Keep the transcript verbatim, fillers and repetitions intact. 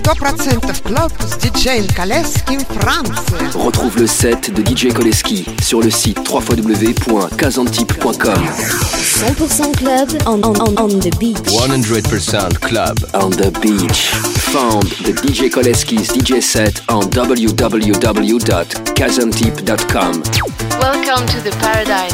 сто процентов клуб с диджеем Колески в Франции. Retrouve le set de D J Koleski sur le site w w w point kazantip point com. cent pour cent club on, on, on, on the beach. one hundred percent club on the beach. Found the D J Koleski's D J set on w w w dot kazantip dot com. Welcome to the paradise.